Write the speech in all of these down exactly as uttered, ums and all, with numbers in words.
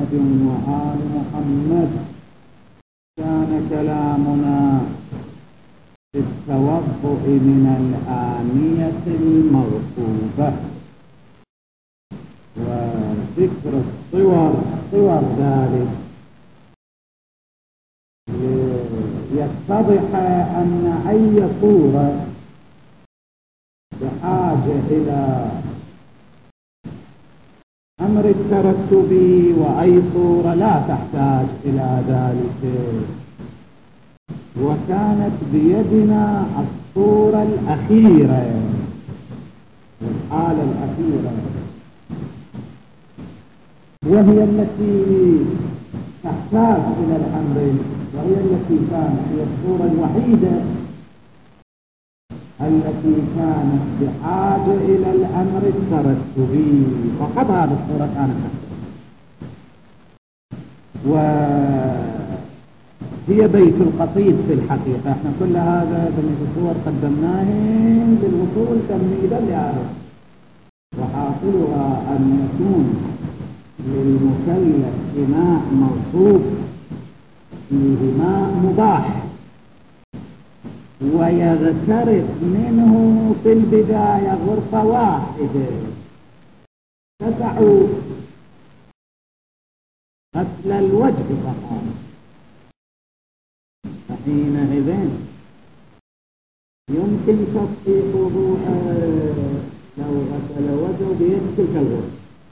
محمد وآل محمد. كان كلامنا في التوضؤ من الآنية المرطوبة وذكر الصور صور ذلك يتضح أن أي صورة بحاجة إلى أمر الترتب وأي صورة لا تحتاج إلى ذلك. وكانت بيدنا الصورة الأخيرة الحالة الأخيرة وهي التي تحتاج إلى الأمر، وهي التي كانت هي الصورة الوحيدة التي كانت بحاجة إلى الأمر الترتبي فقط. هذه الصورة كانت وهي بيت القصيد في الحقيقة. احنا كل هذا بالنسبة للصور قدمناه للوصول تمهيدا لهذا، وحاصلها أن يكون للمكلف إناء موصوف فيه ماء مباح ويغترف منه في البداية غرفة واحدة تسع غسل الوجه فقط. فحينئذ يمكن تصحيح وضوءه لو غسل وجهه بيد تلك الغرفة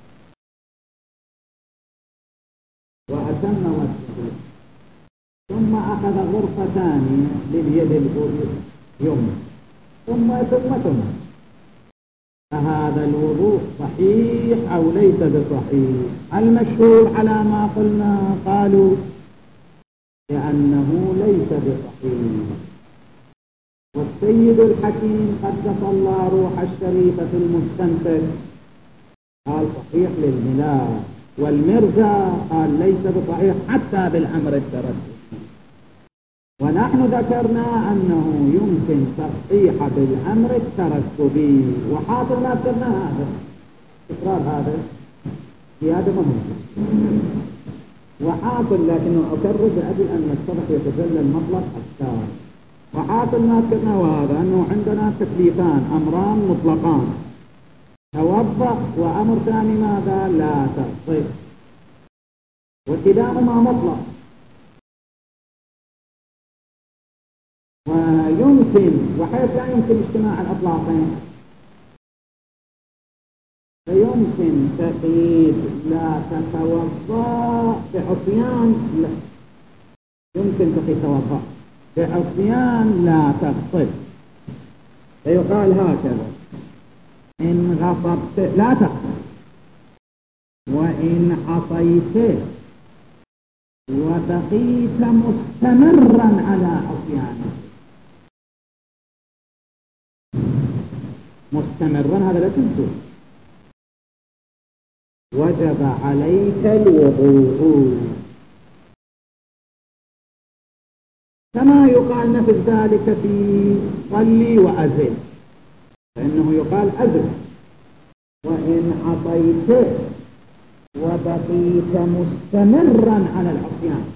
وأتم وجهه، ثم أخذ غرفة ثانية لليد اليمنى ثم ثم ثم فهذا الوضوء صحيح أو ليس بصحيح؟ المشهور على ما قلنا قالوا لأنه ليس بصحيح. والسيد الحكيم قدس الله روح الشريفة في المستنتج قال صحيح للملاك، والمرزا قال ليس بصحيح حتى بالأمر الترتبي. ونحن ذكرنا أنه يمكن تصحيح بالأمر الترتبي، وحاصل ما ذكرنا هذا إقرار هذا زيادة مهمة وحاصل، لكنه أكرر لأجل أن يتضح يتجلى المطلق أكثر. وحاصل ما ذكرنا وهذا أنه عندنا تكليفان، أمران مطلقان، توضأ وأمر ثاني ماذا؟ لا تصح، وكلاهما مطلق. ويمكن وحيث لا يمكن اجتماع الأطلاقين فيمكن تقييد لا تتوضأ بعصيان، لا يمكن تقييد توضأ بعصيان لا تصح، فيقال هكذا: إن غصبت لا تقصر، وإن عصيت وبقيت مستمرا على عصيانك. مستمرا هذا لا تنسوا، وجب عليك الوضوء، كما يقال نفس ذلك في صلي وأزل، فإنه يقال أزل. وإن عصيت وبقيت مستمرا على العصيان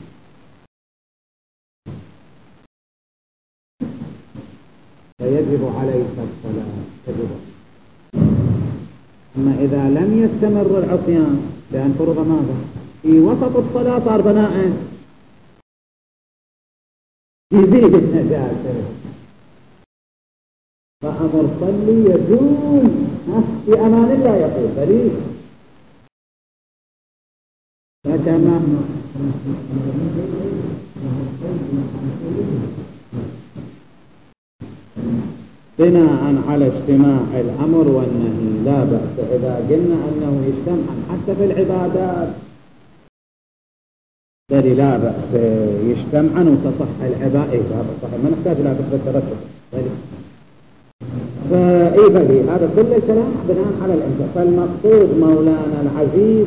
فيجب عليك الصلاة تجب. أما إذا لم يستمر العصيان لأن فرض ماذا؟ في وسط الصلاة صار بناء يزيد النجاسة، فأمر صلي يجوز في أمان الله يقول دليل. فكما بناء على اجتماع الأمر والنهي لا بأس إذا قلنا أنه يجتمع حتى في العبادات، دليل لا بأس يجتمع وتصح العبادة، صح ما نحتاج لا تثبت ترتب دليل. فإيه بقي هذا كل الكلام بناء على الانتهاء. فالمقصود مولانا العزيز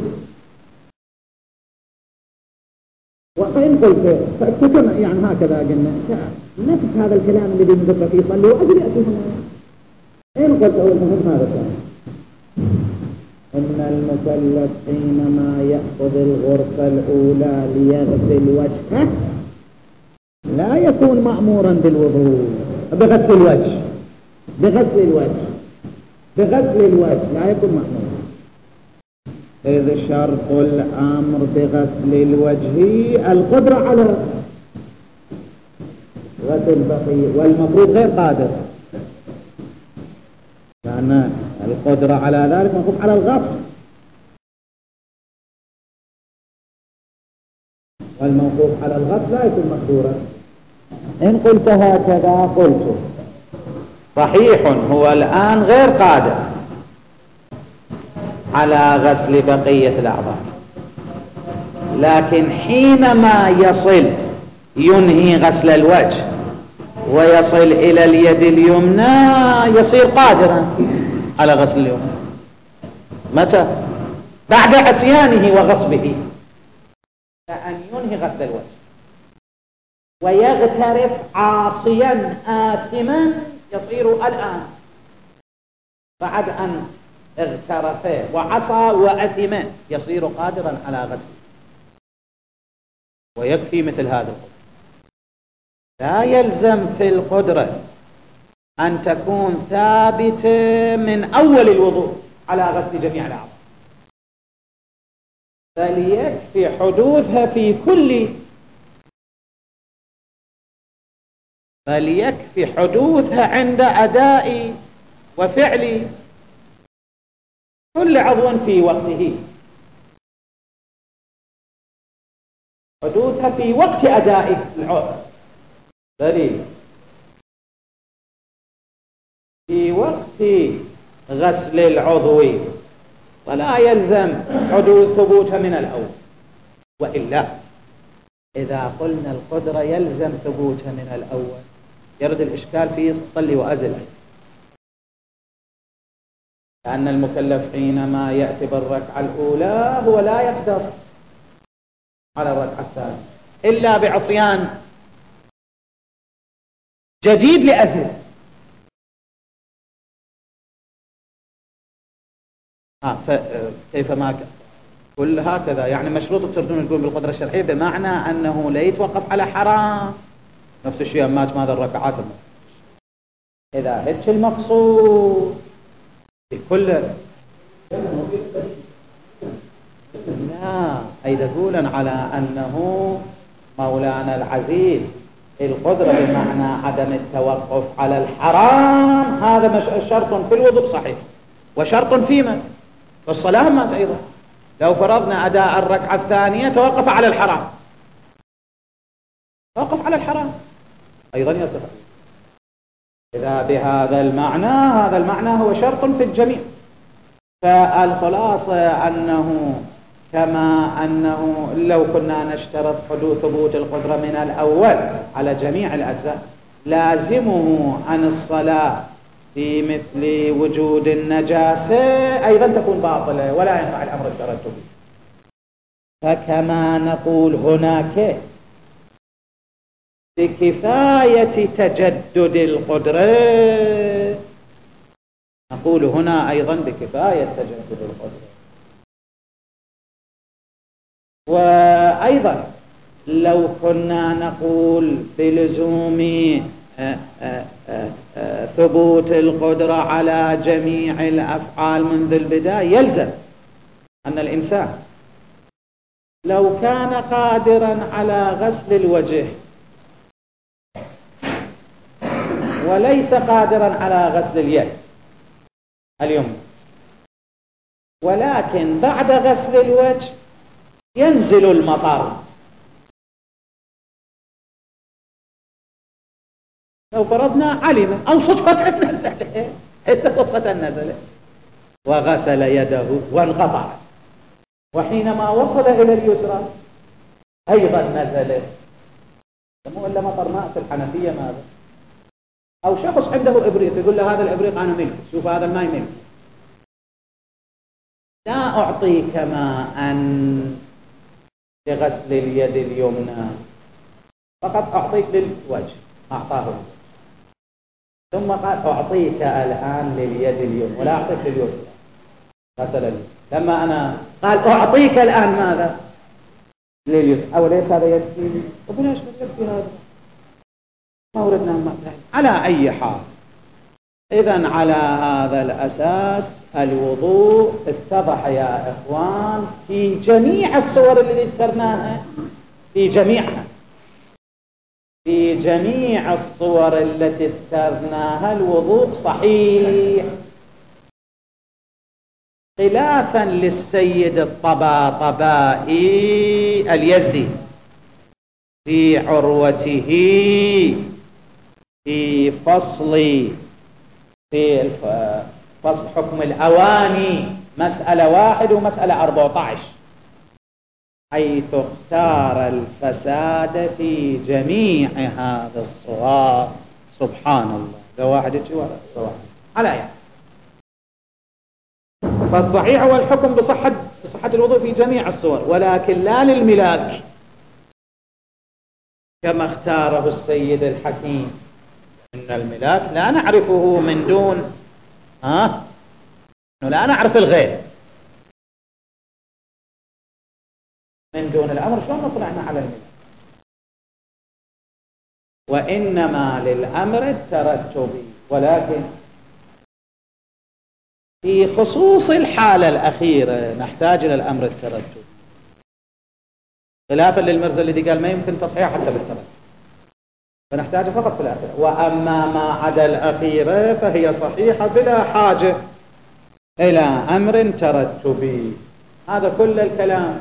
وإن قلت فكما يعني هكذا قلنا نفس هذا الكلام اللي بنذكر فيه صلي وأجل يأتي هنا. إن قلت أول مهم هذا الكلام إن المكلف حينما يأخذ الغرفة الأولى ليغسل وجهه لا يكون مأمورا بالوضوء بغسل الوجه بغسل الوجه بغسل الوجه لا يكون مأمورا. إذ شرط الأمر بغسل الوجه القدرة على غسل بقية، والمفروض غير قادر، لأن القدرة على ذلك موقوف على الغسل، والموقوف على الغسل لا يكون مقدورا. إن قلت هكذا قلت صحيح هو الآن غير قادر على غسل بقية الأعضاء، لكن حينما يصل ينهي غسل الوجه ويصل إلى اليد اليمنى يصير قادرا على غسل اليمنى. متى؟ بعد عصيانه وغصبه، فأن ينهي غسل الوجه ويغترف عاصيا آثما يصير الآن بعد أن اغترف وعصى وأثم يصير قادرا على غسل. ويكفي مثل هذا القدر، لا يلزم في القدرة أن تكون ثابتة من أول الوضوء على غسل جميع الأعضاء، بل يكفي حدوثها في كل بل يكفي حدوثها عند أداء وفعل كل عضو في وقته، حدوثها في وقت أداء العضو، دليل في وقت غسل العضو، ولا يلزم حدوث ثبوتها من الأول. وإلا إذا قلنا القدرة يلزم ثبوتها من الأول يرد الإشكال في صلي وأزل، لأن المكلف حينما يأتي بالركعة الأولى هو لا يقدر على الركعة الثانية إلا بعصيان جديد لأزل. آه كيف ما كان كل هكذا يعني مشروط تردون تقول بالقدرة الشرعية بمعنى أنه لا يتوقف على حرام، نفس الشيء مات ماذا الركعات. إذا هدش المقصود بكل لا أي دلولا على أنه مولانا العزيز القدرة بمعنى عدم التوقف على الحرام، هذا مش شرط في الوضوء صحيح، وشرط في من في الصلاة مات أيضا. لو فرضنا أداء الركعة الثانية توقف على الحرام، توقف على الحرام أيضا يصح. إذا بهذا المعنى هذا المعنى هو شرط في الجميع. فالخلاصة أنه كما أنه لو كنا نشترط حدوث ثبوت القدرة من الأول على جميع الأجزاء لازمه عن الصلاة في مثل وجود النجاسة أيضا تكون باطلة ولا ينفع الأمر الترتبي. فكما نقول هناك بكفاية تجدد القدرة نقول هنا أيضا بكفاية تجدد القدرة. وأيضا لو كنا نقول بلزوم ثبوت القدرة على جميع الأفعال منذ البداية يلزم أن الإنسان لو كان قادرا على غسل الوجه وليس قادرا على غسل اليد اليمنى، ولكن بعد غسل الوجه ينزل المطر، لو فرضنا علم أو صدفة نزل صدفة نزل وغسل يده وانقطع، وحينما وصل إلى اليسرى أيضا نزل، مو إلا مطر ماء في الحنفية ماذا؟ أو شخص عنده إبريق يقول له هذا الإبريق أنا ملك، شوف هذا الماء ملك، لا أعطيك ماء لغسل اليد اليمنى فقط أعطيك للوجه، أعطاه ثم قال أعطيك الآن لليد اليمنى ولا أعطيك لليسرى، غسل لما أنا قال أعطيك الآن ماذا لليسر أو ليس هذا يكفي وبلاش يكفي هذا ما وردنا مثلا. على أي حال إذن على هذا الأساس الوضوء اتضح يا إخوان في جميع الصور اللي ذكرناها، في جميعها في جميع الصور التي ذكرناها الوضوء صحيح، خلافا للسيد الطباطبائي اليزدي في عروته في فصل في فصل حكم الأواني مسألة واحد ومسألة أربعة عشر، حيث اختار الفساد في جميع هذا الصور. سبحان الله، ده واحد يجي على يعني. فالصحيح هو الحكم بصحة بصحة الوضوء في جميع الصور، ولكن لا للملاك كما اختاره السيد الحكيم. إن الملاك لا نعرفه من دون ها لا نعرف الغير من دون الأمر، شلون نطلعنا على الملاك؟ وإنما للأمر الترتبي، ولكن في خصوص الحالة الأخيرة نحتاج إلى الأمر الترتبي، خلافا للمرزا الذي قال ما يمكن تصحيح حتى بالترتب، فنحتاج فقط في الأخيرة. وأما ما عدا الأخيرة فهي صحيحة بلا حاجة إلى أمر ترتبي. هذا كل الكلام.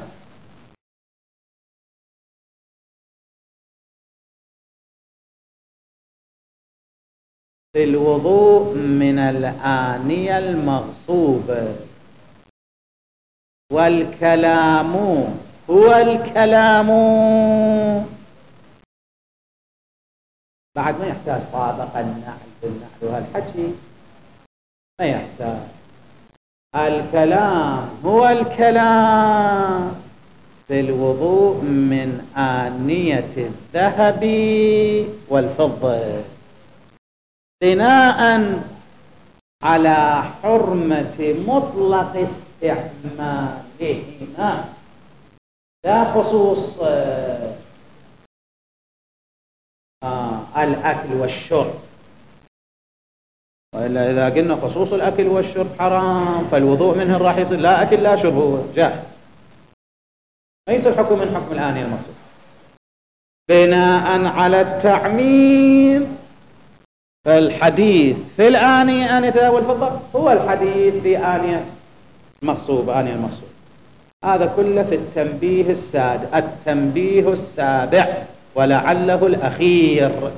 في الوضوء من الآنية المغصوبة، والكلام هو الكلام، بعد ما يحتاج طابق النعل بالنعل وهالحكي ما يحتاج. الكلام هو الكلام في الوضوء من آنية الذهب والفضة، بناء على حرمة مطلق استعمالهما لا خصوص آه الأكل والشرب. وإلا إذا قلنا خصوص الأكل والشرب حرام فالوضوء منه راح يصير لا أكل لا شرب، هو جاهز ما يصير حكم من حكم الآنية المقصود. بناء على التعميم فالحديث في الآنية آنية والفضة هو الحديث في آنية المغصوب آنية المغصوب. هذا كله في التنبيه السادس التنبيه السابع ولعله الأخير.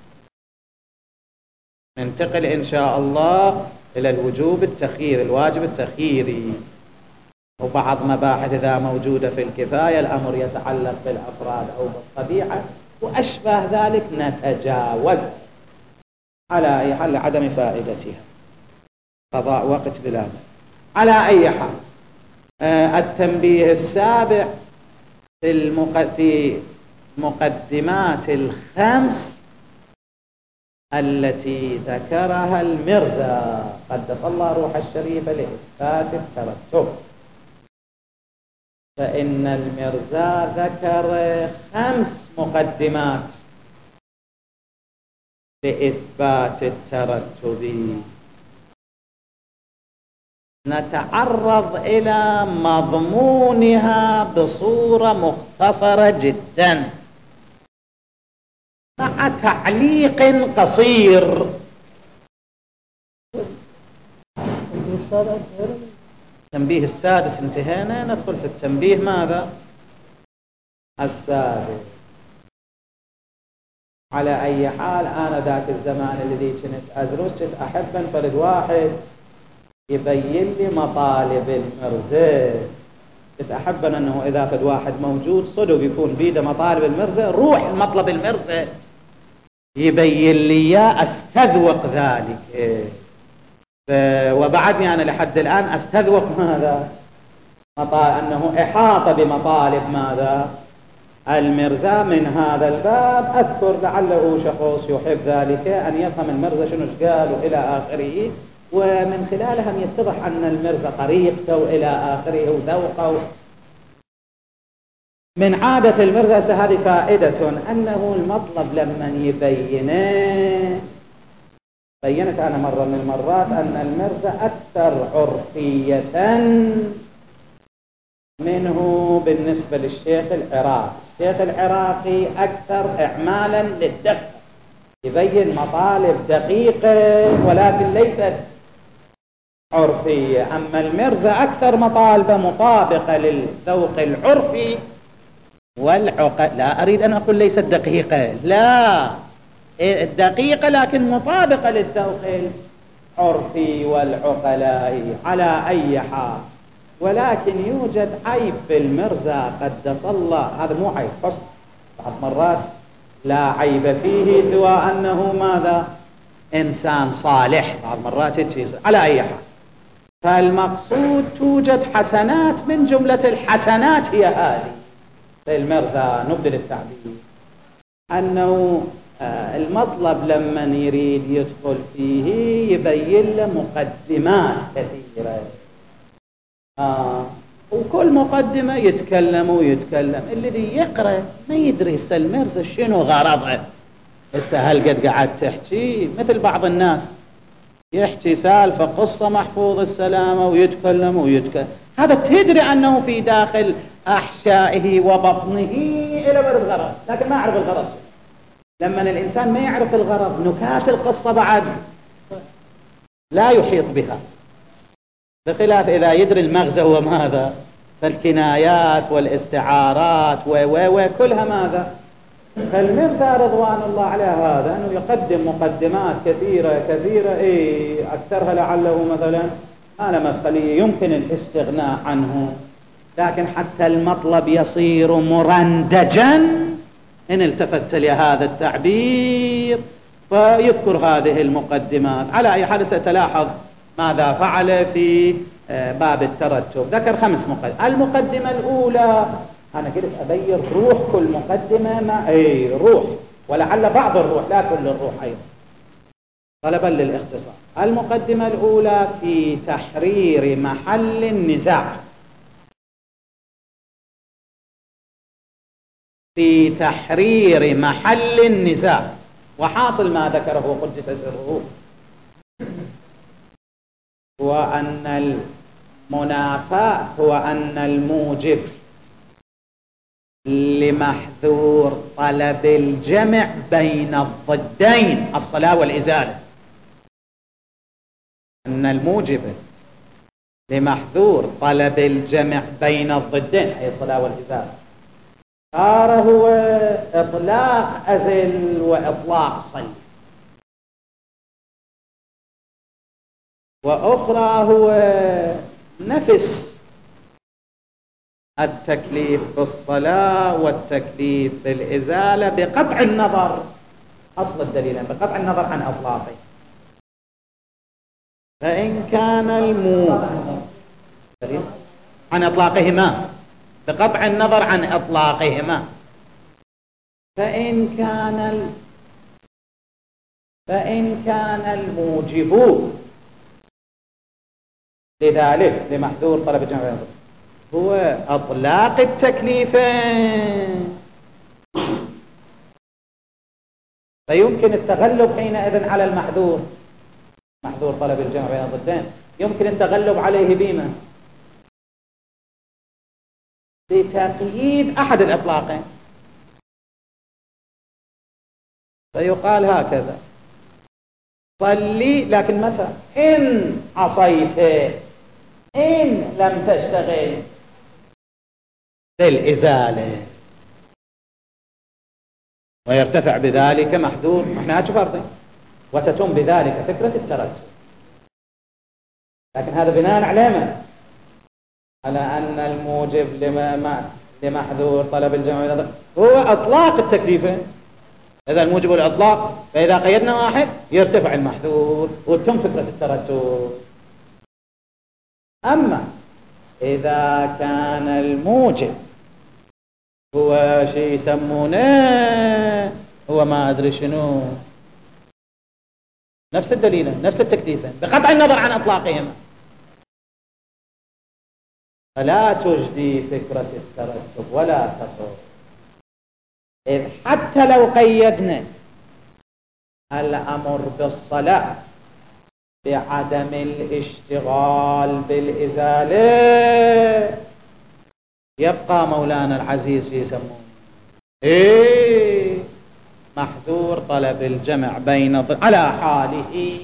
ننتقل إن شاء الله إلى الوجوب التخيير، الواجب التخييري، وبعض مباحث إذا موجودة في الكفاية الأمر يتعلق بالأفراد أو بالطبيعة وأشبه ذلك نتجاوز على أي حال لعدم فائدتها، قضاء وقت بلا مال. على أي حال آه التنبيه السابع في, المق... في مقدمات الخمس التي ذكرها المرزا قدس الله روح الشريف لإثبات الترتب. فإن المرزا ذكر خمس مقدمات لإثبات الترتب، نتعرض إلى مضمونها بصورة مختصرة جدا مع تعليق قصير. التنبيه السادس انتهينا، ندخل في التنبيه ماذا؟ السادس. على أي حال أنا ذاك الزمان الذي كنت أدرس كنت أحب أنفرد واحد يبين لي مطالب المرزا. كنت أحب أنه إذا فد واحد موجود صدق يكون بيده مطالب المرزا، روح المطلب المرزا يبين لي أستذوق ذلك. وبعدني أنا لحد الآن أستذوق ماذا؟ أنه إحاطة بمطالب ماذا؟ المرزا. من هذا الباب أذكر لعله شخص يحب ذلك أن يفهم المرزا شنو قال إلى آخره، ومن خلالها يتضح أن المرزا طريقته إلى آخره وذوقه. من عادة المرزا هذه فائدة، أنه المطلب لما يبينه، بينت أنا مرة من المرات أن المرزا أكثر عرفية منه بالنسبة للشيخ العراقي. الشيخ العراقي أكثر إعمالا للدقة، يبين مطالب دقيقة ولكن ليست عرفية. أما المرزا أكثر مطالبة مطابقة للذوق العرفي والعقل. لا أريد أن أقول ليست دقيقة، لا، الدقيقة لكن مطابقة للذوق العرفي والعقلائي على أي حال. ولكن يوجد عيب في المرزا قدس الله، هذا مو عيب، حسن، بعض مرات لا عيب فيه سوى أنه ماذا؟ إنسان صالح، بعض مرات يصير على أي حال. فالمقصود توجد حسنات، من جملة الحسنات هي هذه في المرزا، نبدل التعبير، أنه المطلب لما يريد يدخل فيه يبين له مقدمات كثيرة، آه وكل مقدمة يتكلم ويتكلم، الذي يقرأ ما يدري المرزا شنو غرضه. انت هل قد قاعد تحكي مثل بعض الناس يحكي سالفة قصة محفوظ السلامة ويتكلم ويتكلم، هذا تدري أنه في داخل أحشائه وبطنه إلى برد غرض، لكن ما يعرف الغرض. لما الإنسان ما يعرف الغرض، نكات القصة بعد لا يحيط بها، بخلاف إذا يدري المغزى هو ماذا، فالكنايات والاستعارات و و وكلها ماذا. فالمرزا رضوان الله على هذا أنه يقدم مقدمات كثيرة كثيرة، إيه أكثرها لعله مثلا أنا مدخلية يمكن الاستغناء عنه، لكن حتى المطلب يصير مرندجا إن التفت لهذا التعبير، فيذكر هذه المقدمات. على أي حال ستلاحظ ماذا فعل في باب الترتب. ذكر خمس مقدمات. المقدمة الأولى أنا قلت أبين روح كل مقدمة، ما أي روح، ولعل بعض الروح لا كل الروح أيضا، طلبا للاختصار. المقدمة الأولى في تحرير محل النزاع، في تحرير محل النزاع. وحاصل ما ذكره قدس سره هو أن المنافاة هو أن الموجب لمحذور طلب الجمع بين الضدين الصلاة والإزالة، أن الموجب لمحذور طلب الجمع بين الضدين أي الصلاة والإزالة صار هو إطلاق أزل وإطلاق صل، وأخرى هو نفس التكليف بالصلاة والتكليف بالإزالة بقطع النظر، أصل الدليل بقطع النظر عن أطلاقه. فإن كان الموجب عن أطلاقهما، بقطع النظر عن إطلاقهما، فإن كان ال... فإن كان الموجب لذلك لمحذور طلب الجمع هو أطلاق التكليفين، فيمكن التغلب حينئذ على المحذور، محذور طلب الجمع بين الضدين، يمكن التغلب عليه بما بتقييد أحد الإطلاقين. فيقال هكذا صلي، لكن متى؟ إن عصيت، إن لم تشتغل بالإزالة، ويرتفع بذلك محذور محناج فرضي، وتتم بذلك فكرة الترتب. لكن هذا بناء على ما؟ على أن الموجب لما لمحذور طلب الجمع هو أطلاق التكليفين. إذا الموجب الإطلاق، فإذا قيدنا واحد يرتفع المحذور وتم فكرة الترتب. أما إذا كان الموجب هو شيء يسمونه هو ما أدري شنو، نفس الدليلين نفس التكليفين بقطع النظر عن إطلاقهما. فلا تجدي فكرة الترتب ولا تصور، إذ حتى لو قيدنا الأمر بالصلاة بعدم الاشتغال بالإزالة، يبقى مولانا العزيز يسمونه إيه محذور طلب الجمع بين على حاله.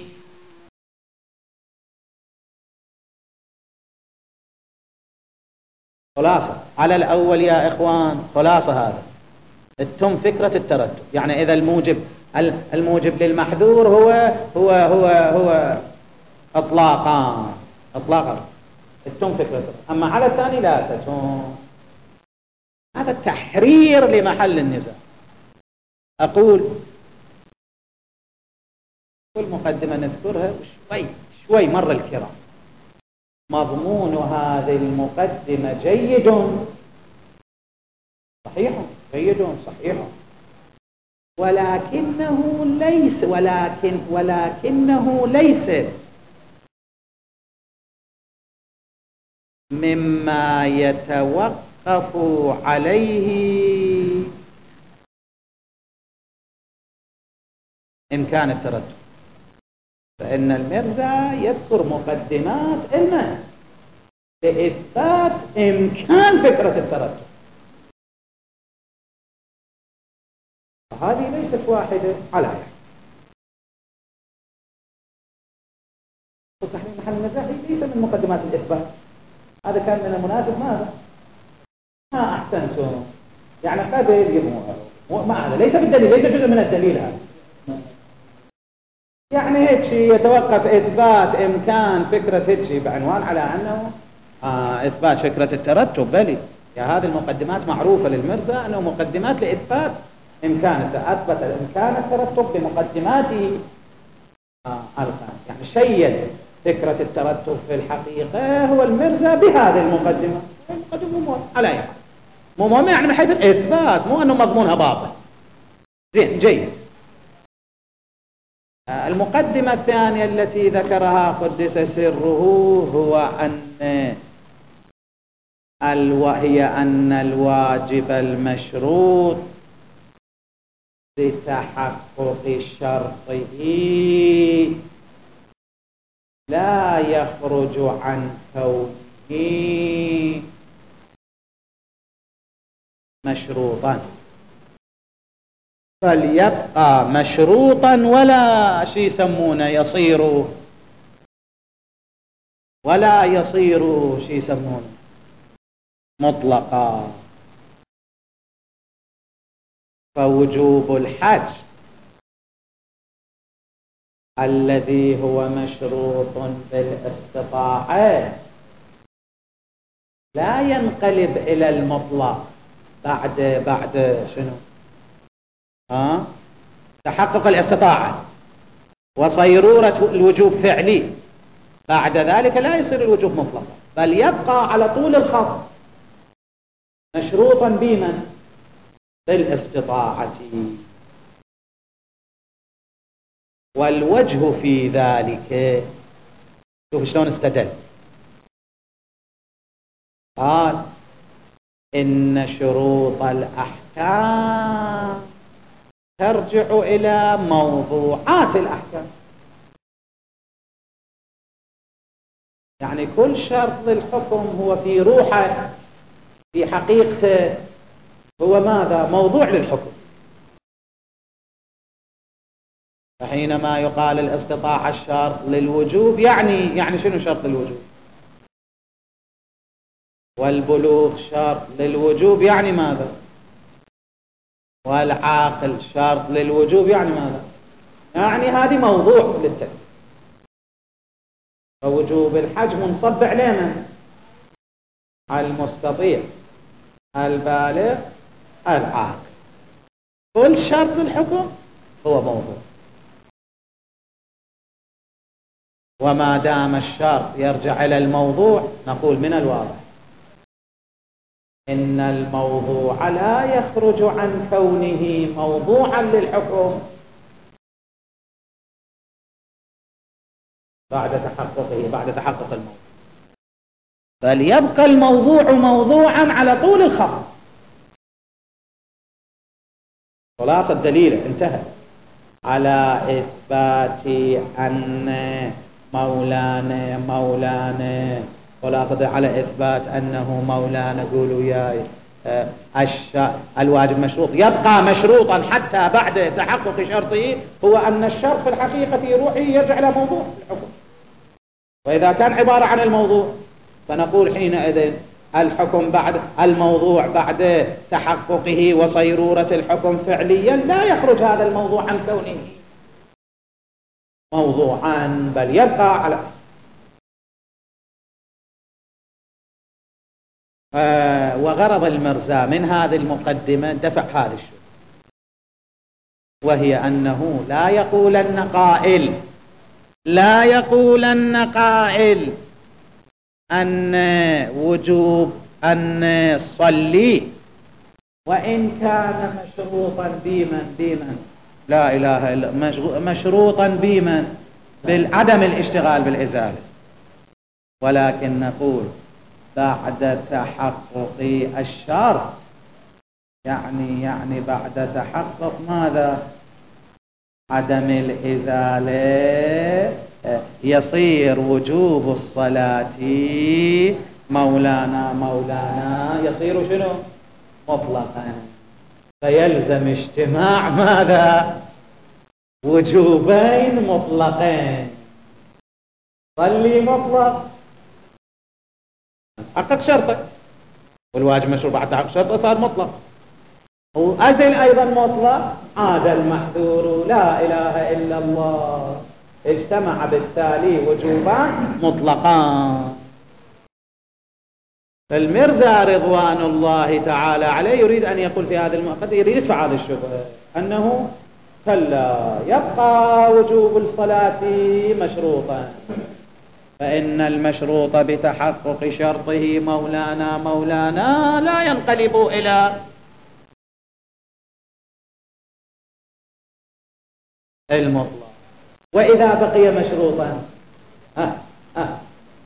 خلاصة على الأول يا إخوان، خلاصة هذا التم فكرة الترتب. يعني إذا الموجب الموجب للمحذور هو هو هو هو إطلاقان إطلاقا التم فكرة الترتب، أما على الثاني لا تتم. هذا تحرير لمحل النزاع. أقول كل مقدمة نذكرها شوي شوي مر الكرام. مضمون هذه المقدمة جيد صحيح جيد صحيح، ولكنه ليس ولكن ولكنه ليس مما يتوقف عليه إمكان الترتب. فإن المرزا يذكر مقدمات علما لإثبات إمكان فكرة الترتب، هذه ليست واحدة على واحد. وتحريم محل النزاع ليس من مقدمات الإثبات، هذا كان من المناسب ماذا؟ ما أحسنتم، يعني قبل يمو ما هذا ليس بالدليل، ليس جزء من الدليل هذا. يعني هيك يتوقف إثبات إمكان فكرة هيك بعنوان على أنه آه إثبات فكرة الترتب. بلي يا هذه المقدمات معروفة للمرزا أنه مقدمات لإثبات إمكان أثبت إمكان الترتب بمقدماته آه الخاص. يعني شيد فكرة الترتب في الحقيقة هو المرزا بهذه المقدمة. المقدمة مو على أي حال مو مهم، يعني من حيث الإثبات، مو أنه مضمونها باطل. زين جيد. آه المقدمة الثانية التي ذكرها قدس سره هو أن الو... هي أن الواجب المشروط لتحقق شرطه لا يخرج عن كونه مشروطا، فليبقى مشروطا ولا شي يسمونه يصير ولا يصير شي يسمونه مطلقا. فوجوب الحج الذي هو مشروط بالاستطاعة لا ينقلب إلى المطلق بعد بعد شنو؟ ها؟ تحقق الاستطاعة وصيرورة الوجوب فعلي، بعد ذلك لا يصير الوجوب مطلقا، بل يبقى على طول الخط مشروطا بمن؟ بالاستطاعة. والوجه في ذلك شوف شلون استدل، قال إن شروط الأحكام ترجع إلى موضوعات الأحكام. يعني كل شرط للحكم هو في روحه في حقيقته هو ماذا؟ موضوع للحكم. فحينما يقال الاستطاعة الشرط للوجوب يعني يعني شنو شرط للوجوب؟ والبلوغ شرط للوجوب يعني ماذا؟ والعاقل شرط للوجوب يعني ماذا؟ يعني هذه موضوع للتكليف. فوجوب الحج منصب علينا المستطيع البالغ العاقل، كل شرط للحكم هو موضوع. وما دام الشرط يرجع إلى الموضوع نقول من الواضح إن الموضوع لا يخرج عن كونه موضوعا للحكم بعد تحققه، بعد تحقق الموضوع. فليبقى الموضوع موضوعا على طول الخط. خلاصة الدليل انتهى على إثبات أن مولانا مولانا خلاصة على إثبات أنه مولانا. قولوا يا الواجب مشروط، يبقى مشروطا حتى بعد تحقق شرطه، هو أن الشرط في الحقيقة في روحه يرجع إلى موضوع الحكم. وإذا كان عبارة عن الموضوع فنقول حينئذ الحكم بعد الموضوع بعد تحققه وصيرورة الحكم فعليا لا يخرج هذا الموضوع عن كونه موضوعا، بل يبقى على آه وغرض المرزا من هذه المقدمة دفع هذا الشيء، وهي أنه لا يقولن قائل لا يقولن قائل أن وجوب أن صلي وإن كان مشروطا بمن بمن لا إله إلا مشروطا بمن بالعدم الاشتغال بالإزالة، ولكن نقول بعد تحقق الشرط، يعني يعني بعد تحقق ماذا؟ عدم الإزالة، يصير وجوب الصلاة مولانا مولانا يصير شنو؟ مطلقا. فيلزم اجتماع ماذا؟ وجوبين مطلقين. صلي مطلق حقق شرطه، والواجب مشروط بعد تحقق شرطه صار مطلق، وأزل أيضا مطلق، عاد المحذور لا إله إلا الله، اجتمع بالتالي وجوبان مطلقان. فالمرزا رضوان الله تعالى عليه يريد أن يقول في هذا المؤقت، يريد يدفع هذا الشبهة أنه كلا يبقى وجوب الصلاة مشروطا، فإن المشروط بتحقق شرطه مولانا مولانا لا ينقلب إلى المطلق. وإذا بقي مشروطا ها ها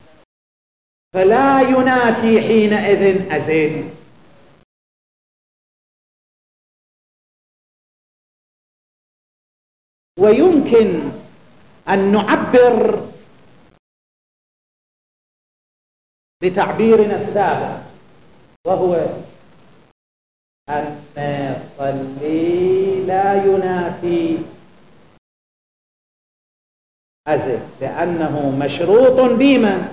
فلا ينافي حينئذ أزل. ويمكن أن نعبر بتعبيرنا السابق، وهو أن صلي لا ينافي أزل، لأنه مشروط بما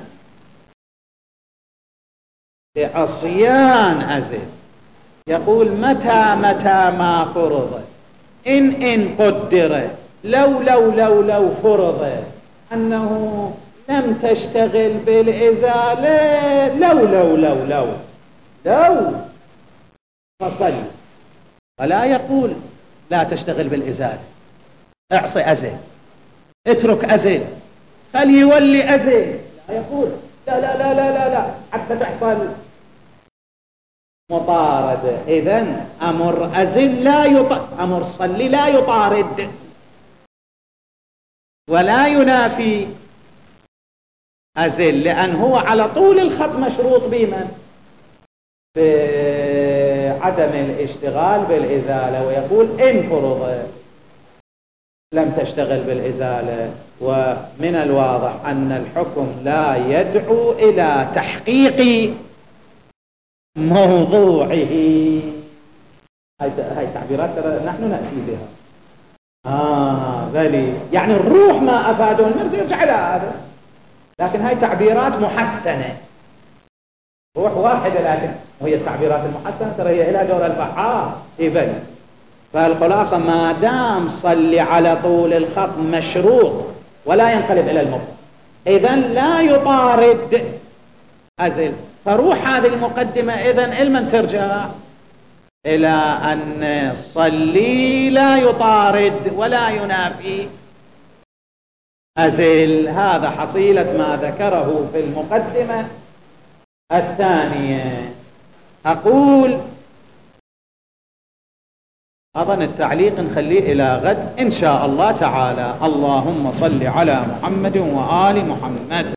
بعصيان أزل. يقول متى متى ما فرض، إن إن قدر، لو لو لو لو فرض أنه لم تشتغل بالإزالة، لو لو لو لو لو فصل. ولا يقول لا تشتغل بالإزالة، اعصي أزل، اترك أزل، خلي يولي أزل، لا يقول لا لا لا لا لا, لا. حتى تحصل مطاردة. إذن أمر أزل لا يطارد، أمر صلي لا يطارد ولا ينافي أزل، لأن هو على طول الخط مشروط بمن؟ بعدم الاشتغال بالإزالة. ويقول إن فرض لم تشتغل بالإزالة. ومن الواضح أن الحكم لا يدعو إلى تحقيق موضوعه. هاي تعبيرات نحن نأتي بها. آه بلي يعني الروح ما أفاده المرزا يرجع إلى هذا، لكن هاي تعبيرات محسنة، روح واحدة، لكن وهي التعبيرات المحسنة ترى هي إلى دور الفعال. إيه بلي. فالخلاصة ما دام صلي على طول الخط مشروط ولا ينقلب إلى المطلق، إذن لا يطارد أزل. فروح هذه المقدمة إذن إلمن ترجع إلى أن صلي لا يطارد ولا ينافي أزل. هذا حصيلة ما ذكره في المقدمة الثانية. أقول أظن التعليق نخليه إلى غد إن شاء الله تعالى. اللهم صل على محمد وآل محمد.